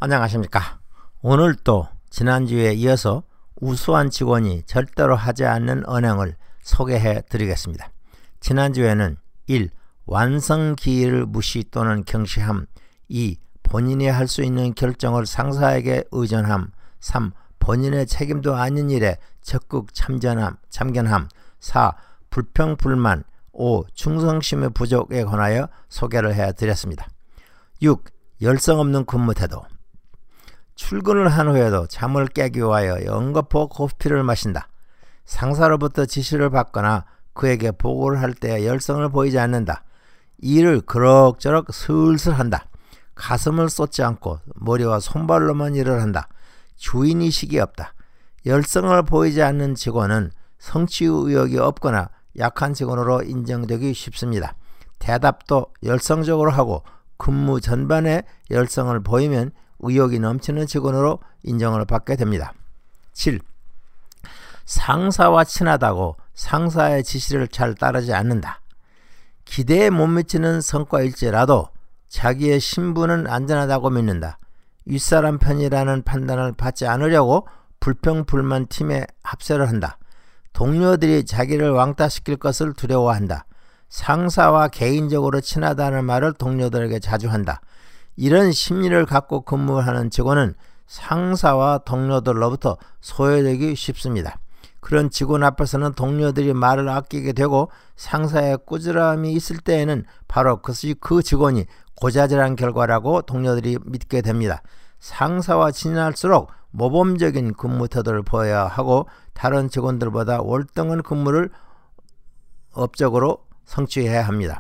안녕하십니까. 오늘 또 지난주에 이어서 우수한 직원이 절대로 하지 않는 언행을 소개해 드리겠습니다. 지난주에는 1. 완성기일을 무시 또는 경시함. 2. 본인이 할 수 있는 결정을 상사에게 의존함. 3. 본인의 책임도 아닌 일에 적극 참견함. 4. 불평불만. 5. 충성심의 부족에 관하여 소개를 해 드렸습니다. 6. 열성 없는 근무 태도. 출근을 한 후에도 잠을 깨기 위하여 연거푸 커피를 마신다. 상사로부터 지시를 받거나 그에게 보고를 할 때 열성을 보이지 않는다. 일을 그럭저럭 슬슬 한다. 가슴을 쏟지 않고 머리와 손발로만 일을 한다. 주인의식이 없다. 열성을 보이지 않는 직원은 성취 의욕이 없거나 약한 직원으로 인정되기 쉽습니다. 대답도 열성적으로 하고 근무 전반에 열성을 보이면 의욕이 넘치는 직원으로 인정을 받게 됩니다. 7. 상사와 친하다고 상사의 지시를 잘 따르지 않는다. 기대에 못 미치는 성과일지라도 자기의 신분은 안전하다고 믿는다. 윗사람 편이라는 판단을 받지 않으려고 불평불만 팀에 합세를 한다. 동료들이 자기를 왕따시킬 것을 두려워한다. 상사와 개인적으로 친하다는 말을 동료들에게 자주 한다. 이런 심리를 갖고 근무하는 직원은 상사와 동료들로부터 소외되기 쉽습니다. 그런 직원 앞에서는 동료들이 말을 아끼게 되고 상사의 꾸지람이 있을 때에는 바로 그것이 그 직원이 고자질한 결과라고 동료들이 믿게 됩니다. 상사와 친할수록 모범적인 근무 태도를 보여야 하고 다른 직원들보다 월등한 근무를 업적으로 성취해야 합니다.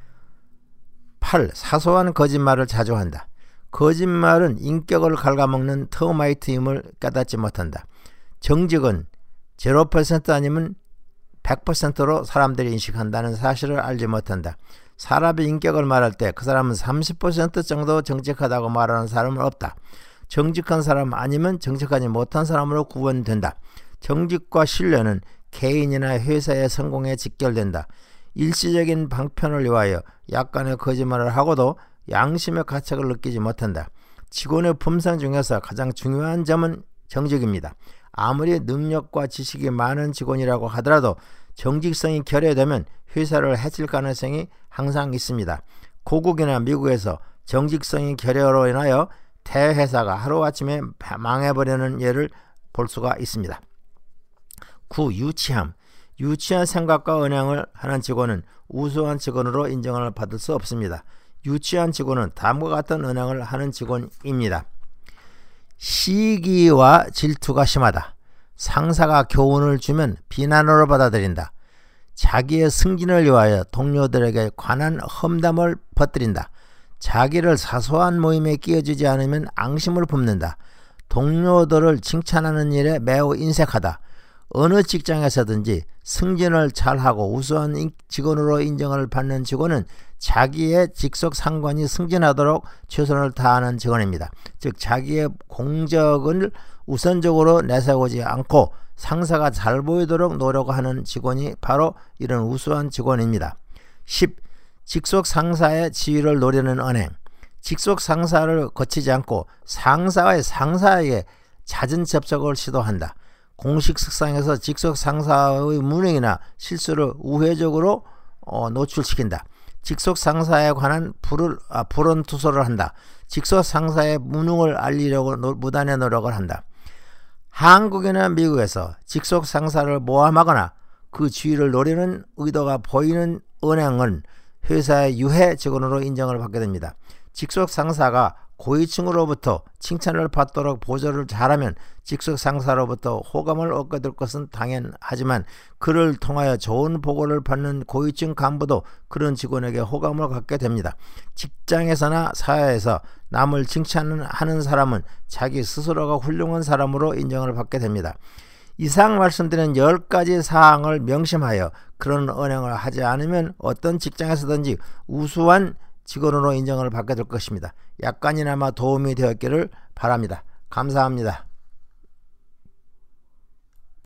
8. 사소한 거짓말을 자주 한다. 거짓말은 인격을 갉아먹는 터마이트임을 깨닫지 못한다. 정직은 0% 아니면 100%로 사람들이 인식한다는 사실을 알지 못한다. 사람의 인격을 말할 때 그 사람은 30% 정도 정직하다고 말하는 사람은 없다. 정직한 사람 아니면 정직하지 못한 사람으로 구분된다. 정직과 신뢰는 개인이나 회사의 성공에 직결된다. 일시적인 방편을 위하여 약간의 거짓말을 하고도 양심의 가책을 느끼지 못한다. 직원의 품성 중에서 가장 중요한 점은 정직입니다. 아무리 능력과 지식이 많은 직원이라고 하더라도 정직성이 결여되면 회사를 해칠 가능성이 항상 있습니다. 고국이나 미국에서 정직성이 결여로 인하여 대회사가 하루아침에 망해버리는 예를 볼 수가 있습니다. 9. 유치함. 유치한 생각과 언행을 하는 직원은 우수한 직원으로 인정을 받을 수 없습니다. 유치한 직원은 다음과 같은 언행을 하는 직원입니다. 시기와 질투가 심하다. 상사가 교훈을 주면 비난으로 받아들인다. 자기의 승진을 위하여 동료들에게 관한 험담을 퍼뜨린다. 자기를 사소한 모임에 끼워주지 않으면 앙심을 품는다. 동료들을 칭찬하는 일에 매우 인색하다. 어느 직장에서든지 승진을 잘하고 우수한 직원으로 인정을 받는 직원은 자기의 직속 상관이 승진하도록 최선을 다하는 직원입니다. 즉 자기의 공적을 우선적으로 내세우지 않고 상사가 잘 보이도록 노력하는 직원이 바로 이런 우수한 직원입니다. 10. 직속 상사의 지위를 노리는 언행. 직속 상사를 거치지 않고 상사의 상사에게 잦은 접촉을 시도한다. 공식 석상에서 직속 상사의 무능이나 실수를 우회적으로 노출시킨다. 직속 상사에 관한 불언투소를 한다. 직속 상사의 무능을 알리려고 무단의 노력을 한다. 한국이나 미국에서 직속 상사를 모함하거나 그 지위를 노리는 의도가 보이는 언행은 회사의 유해 직원으로 인정을 받게 됩니다. 직속 상사가 고위층으로부터 칭찬을 받도록 보조를 잘하면 직속 상사로부터 호감을 얻게 될 것은 당연하지만 그를 통하여 좋은 보고를 받는 고위층 간부도 그런 직원에게 호감을 갖게 됩니다. 직장에서나 사회에서 남을 칭찬하는 사람은 자기 스스로가 훌륭한 사람으로 인정을 받게 됩니다. 이상 말씀드린 10가지 사항을 명심하여 그런 언행을 하지 않으면 어떤 직장에서든지 우수한 직원으로 인정을 받게 될 것입니다. 약간이나마 도움이 되었기를 바랍니다. 감사합니다.